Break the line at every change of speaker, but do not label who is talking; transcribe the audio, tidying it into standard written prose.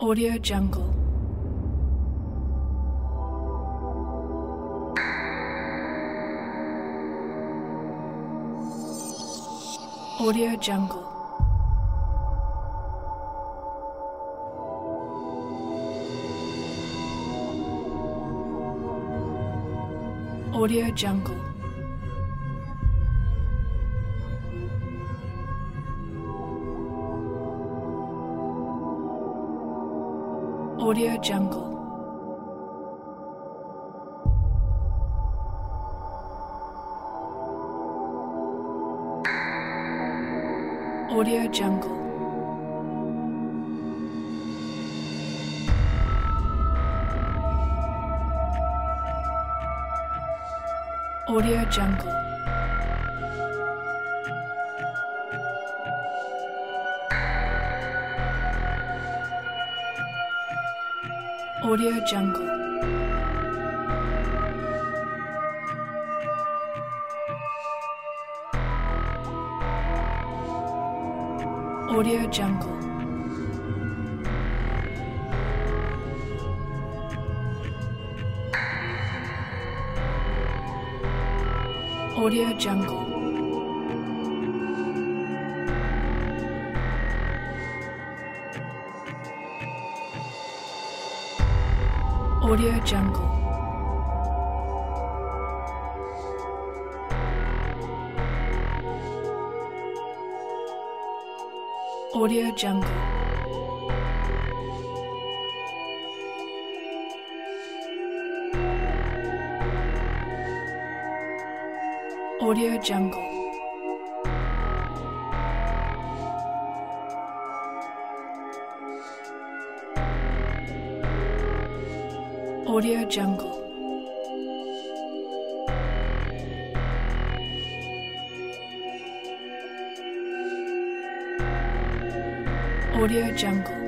Audio Jungle. Audio Jungle. Audio Jungle. Audio Jungle. Audio Jungle. Audio Jungle. Audio Jungle. Audio Jungle. Audio Jungle. Audio Jungle. Audio Jungle. Audio Jungle. Audio Jungle. Audio Jungle.